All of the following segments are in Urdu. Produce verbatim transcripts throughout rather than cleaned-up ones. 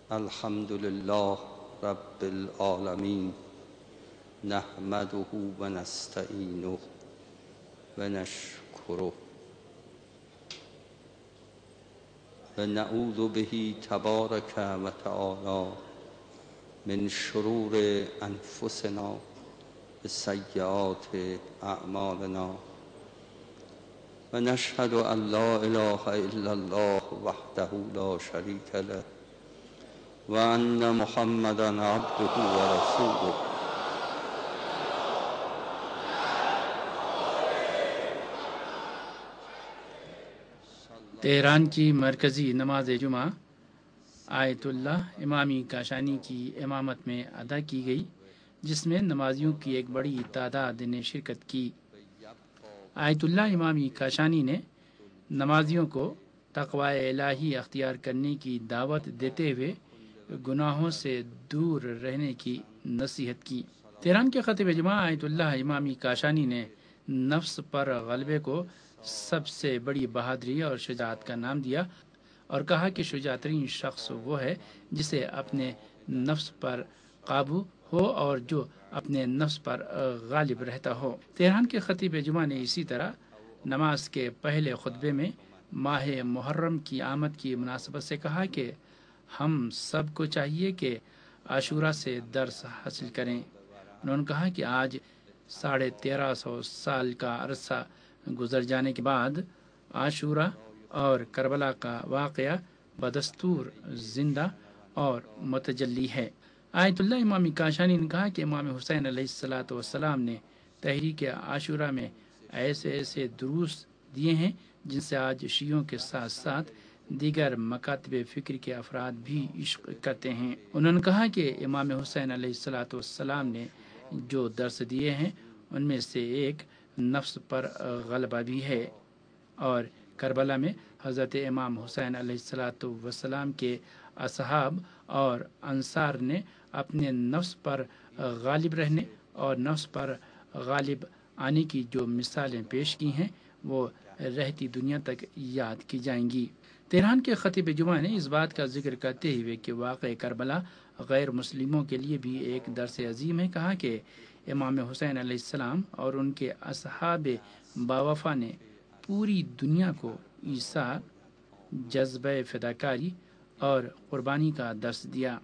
الحمد لله رب العالمين نحمده ونستعينه ونشكره ونعوذ به تبارك وتعالى من شرور أنفسنا وسيئات أعمالنا ونشهد أن لا إله إلا الله وحده لا شريك له وأن محمدا عبده ورسوله تہران کی مرکزی نماز جمعہ آیت اللہ امامی کاشانی کی امامت میں ادا کی گئی، جس میں نمازیوں کی ایک بڑی تعداد نے شرکت کی۔ آیت اللہ امامی کاشانی نے نمازیوں کو تقوی الہی اختیار کرنے کی دعوت دیتے ہوئے گناہوں سے دور رہنے کی نصیحت کی۔ تہران کے خطیب جمعہ آیت اللہ امامی کاشانی نے نفس پر غلبے کو سب سے بڑی بہادری اور شجاعت کا نام دیا اور کہا کہ شجاع ترین شخص وہ ہے جسے اپنے نفس پر قابو ہو اور جو اپنے نفس پر غالب رہتا ہو۔ تہران کے خطیب جمعہ نے اسی طرح نماز کے پہلے خطبے میں ماہ محرم کی آمد کی مناسبت سے کہا کہ ہم سب کو چاہیے کہ عاشورہ سے درس حاصل کریں۔ انہوں نے کہا کہ آج ساڑھے تیرہ سو سال کا عرصہ گزر جانے کے بعد عاشورہ اور کربلا کا واقعہ بدستور زندہ اور متجلی ہے۔ آیت اللہ امامی کاشانی نے کہا کہ امام حسین علیہ الصلاۃ والسلام نے تحریک عاشورہ میں ایسے ایسے دروس دیے ہیں جن سے آج شیعوں کے ساتھ ساتھ دیگر مکاتب فکر کے افراد بھی عشق کرتے ہیں۔ انہوں نے کہا کہ امام حسین علیہ الصلاۃ والسلام نے جو درس دیے ہیں ان میں سے ایک نفس پر غلبہ بھی ہے، اور کربلا میں حضرت امام حسین علیہ الصلاۃ والسلام کے اصحاب اور انصار نے اپنے نفس پر غالب رہنے اور نفس پر غالب آنے کی جو مثالیں پیش کی ہیں وہ رہتی دنیا تک یاد کی جائیں گی۔ تہران کے خطیب جمعہ نے اس بات کا ذکر کرتے ہوئے کہ واقع کربلا غیر مسلموں کے لیے بھی ایک درس عظیم ہے، کہا کہ امام حسین علیہ السلام اور ان کے اصحاب باوفا نے پوری دنیا کو ایثار، جذبہ فداکاری اور قربانی کا درس دیا۔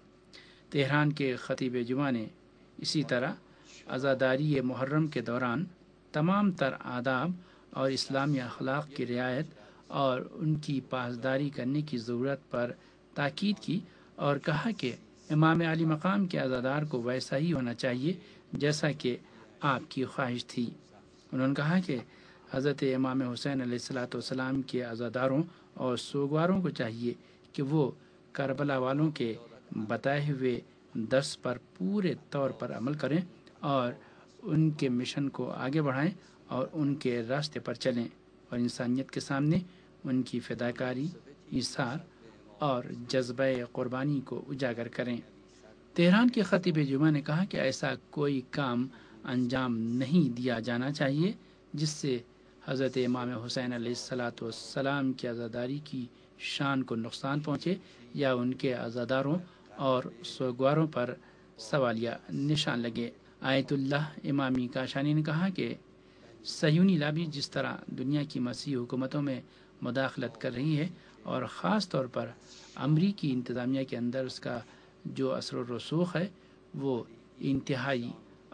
تہران کے خطیب جمعہ نے اسی طرح عزاداری محرم کے دوران تمام تر آداب اور اسلامی اخلاق کی رعایت اور ان کی پاسداری کرنے کی ضرورت پر تاکید کی اور کہا کہ امام علی مقام کے عزادار کو ویسا ہی ہونا چاہیے جیسا کہ آپ کی خواہش تھی۔ انہوں نے کہا کہ حضرت امام حسین علیہ الصلاۃ والسلام کے عزاداروں اور سوگواروں کو چاہیے کہ وہ کربلا والوں کے بتائے ہوئے درس پر پورے طور پر عمل کریں اور ان کے مشن کو آگے بڑھائیں اور ان کے راستے پر چلیں اور انسانیت کے سامنے ان کی فداکاری، ایثار اور جذبہ قربانی کو اجاگر کریں۔ تہران کے خطیب جمعہ نے کہا کہ ایسا کوئی کام انجام نہیں دیا جانا چاہیے جس سے حضرت امام حسین علیہ الصلاۃ والسلام کی عزاداری کی شان کو نقصان پہنچے یا ان کے عزاداروں اور سوگواروں پر سوالیہ نشان لگے۔ آیت اللہ امامی کاشانی نے کہا کہ صہیونی لابی جس طرح دنیا کی مسیحی حکومتوں میں مداخلت کر رہی ہے اور خاص طور پر امریکی انتظامیہ کے اندر اس کا جو اثر و رسوخ ہے وہ انتہائی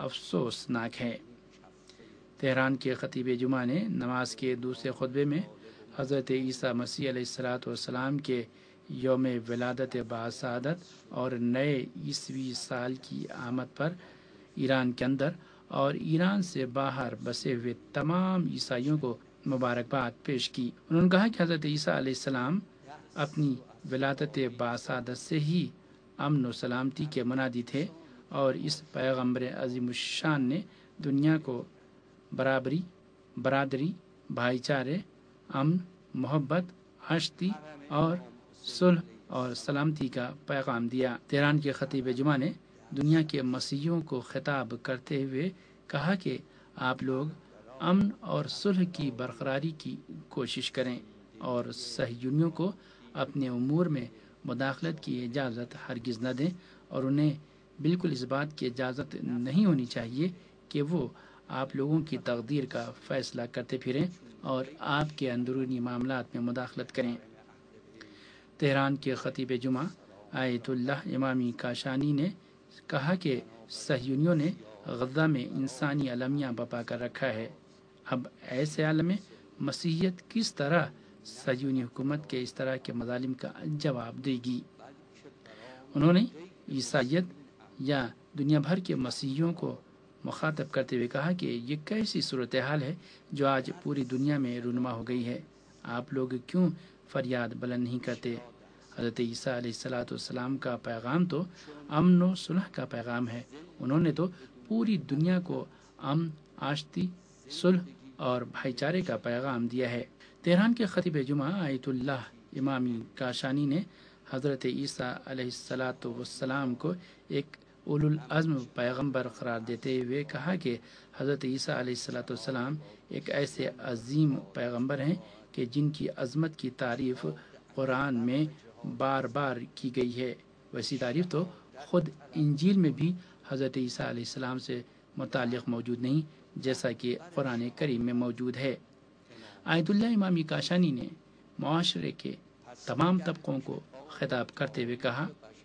افسوسناک ہے۔ تہران کے خطیب جمعہ نے نماز کے دوسرے خطبے میں حضرت عیسیٰ مسیح علیہ الصلاۃ والسلام کے یوم ولادت باسعادت اور نئے عیسوی سال کی آمد پر ایران کے اندر اور ایران سے باہر بسے ہوئے تمام عیسائیوں کو مبارکباد پیش کی۔ انہوں نے کہا کہ حضرت عیسیٰ علیہ السلام اپنی ولادت باسعادت سے ہی امن و سلامتی کے منادی تھے اور اس پیغمبر عظیم الشان نے دنیا کو برابری، برادری، بھائی چارے، امن، محبت، ہشتی اور صلح اور سلامتی کا پیغام دیا۔ تہران کے خطیب جمعہ نے دنیا کے مسیحیوں کو خطاب کرتے ہوئے کہا کہ آپ لوگ امن اور صلح کی برقراری کی کوشش کریں اور صہیونیوں کو اپنے امور میں مداخلت کی اجازت ہرگز نہ دیں، اور انہیں بالکل اس بات کی اجازت نہیں ہونی چاہیے کہ وہ آپ لوگوں کی تقدیر کا فیصلہ کرتے پھریں اور آپ کے اندرونی معاملات میں مداخلت کریں۔ تہران کے خطیب جمعہ آیت اللہ امامی کاشانی نے کہا کہ صہیونیوں نے غزہ میں انسانی المیہ بپا کر رکھا ہے۔ اب ایسے عالم میں مسیحیت کس طرح صہیونی حکومت کے اس طرح کے مظالم کا جواب دے گی؟ انہوں نے عیسائیت یا دنیا بھر کے مسیحیوں کو مخاطب کرتے ہوئے کہا کہ یہ کیسی صورتحال ہے جو آج پوری دنیا میں رونما ہو گئی ہے، آپ لوگ کیوں فریاد بلند نہیں کرتے؟ حضرت عیسیٰ علیہ الصلاۃ والسلام کا پیغام تو امن و صلح کا پیغام ہے، انہوں نے تو پوری دنیا کو امن، آشتی، صلح اور بھائی چارے کا پیغام دیا ہے۔ تہران کے خطیب جمعہ آیت اللہ امامی کاشانی نے حضرت عیسیٰ علیہ الصلاۃ والسلام کو ایک اولو العزم پیغمبر قرار دیتے ہوئے کہا کہ حضرت عیسیٰ علیہ الصلاۃ والسلام ایک ایسے عظیم پیغمبر ہیں کہ جن کی عظمت کی تعریف قرآن میں بار بار کی گئی ہے۔ ویسی تعریف تو خود انجیل میں بھی حضرت عیسیٰ علیہ السلام سے متعلق موجود نہیں، جیسا کہ قرآن کریم میں موجود ہے۔ آیت اللہ امامی کاشانی نے معاشرے کے تمام طبقوں کو خطاب کرتے ہوئے کہا،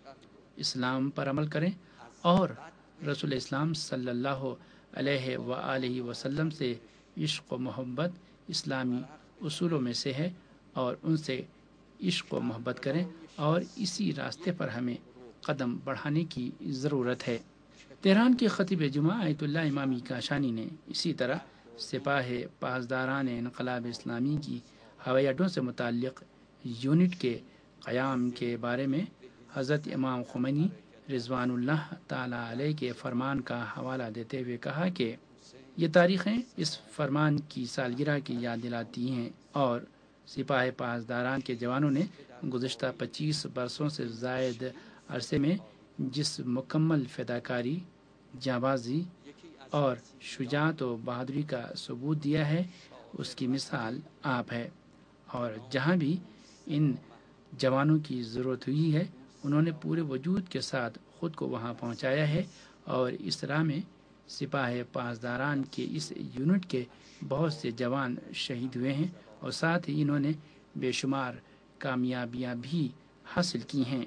اسلام پر عمل کریں اور رسول اسلام صلی اللہ علیہ وآلہ وسلم سے عشق و محبت اسلامی اصولوں میں سے ہے، اور ان سے عشق و محبت کریں، اور اسی راستے پر ہمیں قدم بڑھانے کی ضرورت ہے۔ تہران کے خطیب جمعہ آیت اللہ امامی کاشانی نے اسی طرح سپاہ پاسداران انقلاب اسلامی کی ہوائی اڈوں سے متعلق یونٹ کے قیام کے بارے میں حضرت امام خمینی رضوان اللہ تعالی علیہ کے فرمان کا حوالہ دیتے ہوئے کہا کہ یہ تاریخیں اس فرمان کی سالگرہ کی یاد دلاتی ہیں، اور سپاہ پاسداران کے جوانوں نے گزشتہ پچیس برسوں سے زائد عرصے میں جس مکمل فداکاری، جانبازی اور شجاعت و بہادری کا ثبوت دیا ہے، اس کی مثال آپ ہے، اور جہاں بھی ان جوانوں کی ضرورت ہوئی ہے انہوں نے پورے وجود کے ساتھ خود کو وہاں پہنچایا ہے، اور اس راہ میں سپاہ پاسداران کے اس یونٹ کے بہت سے جوان شہید ہوئے ہیں، اور ساتھ ہی انہوں نے بے شمار کامیابیاں بھی حاصل کی ہیں۔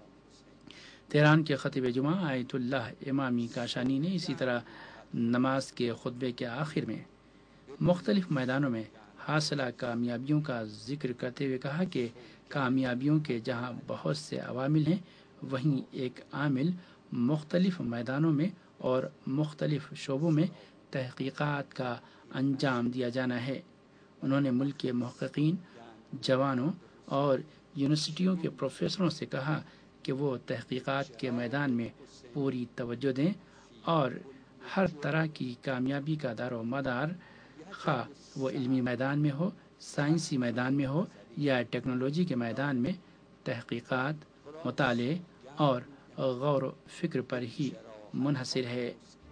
تہران کے خطیب جمعہ آیت اللہ امامی کاشانی نے اسی طرح نماز کے خطبے کے آخر میں مختلف میدانوں میں حاصلہ کامیابیوں کا ذکر کرتے ہوئے کہا کہ کامیابیوں کے جہاں بہت سے عوامل ہیں، وہیں ایک عامل مختلف میدانوں میں اور مختلف شعبوں میں تحقیقات کا انجام دیا جانا ہے۔ انہوں نے ملک کے محققین، جوانوں اور یونیورسٹیوں کے پروفیسروں سے کہا کہ وہ تحقیقات کے میدان میں پوری توجہ دیں، اور ہر طرح کی کامیابی کا دار و مدار، خواہ وہ علمی میدان میں ہو، سائنسی میدان میں ہو یا ٹیکنالوجی کے میدان میں، تحقیقات، مطالعے اور غور و فکر پر ہی منحصر ہے۔